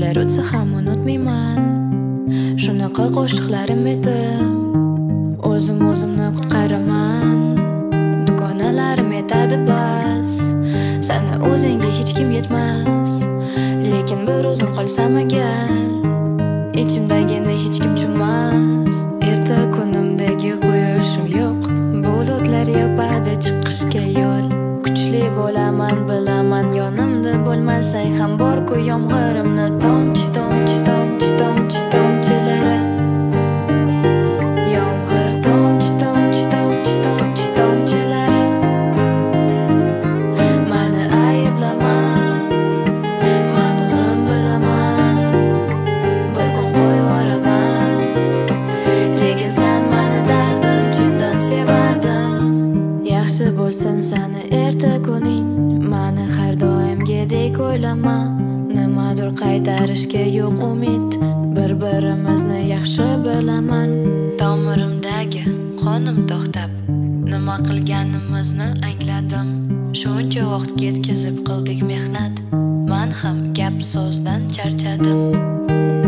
yillar o'tsa ham unutmayman. Shunaqa qo'shiqlarim edi, o'zimni qutqaraman. Dugonalarim aytadi bas, sani o'zingga hech kim yetmas. Lekin bir o'zim qolsam agar, ichimdagini hech kim tushunmas. Erta kunimdagi quyoshim yo'q, bulutlar yopadi chiqishga yo'l. Kuchli bo'laman bilaman, yonimda bo'lmasang ham bor-ku yomg'irimni tomchi tomchi tomchi tomchi tomchilari. Yomg'ir tomchi tomchi tomchi tomchi tomchilari. Mani ayblama, men o'zim bilaman, bir kun qo'yvoraman. Lekin sen mani dardim chindan sevardim. Yaxshi bo'lsin sani erta kuning, mani har doimgidek o'ylama. Nimadir qaytarishga yo'q umid, bir-birimizni yaxshi bilaman. Tomirimdagi qonim to'xtab, nima qilganimizni angladim. Shuncha vaqt ketkazib qildik mehnat, men ham gap so'zdan charchadim.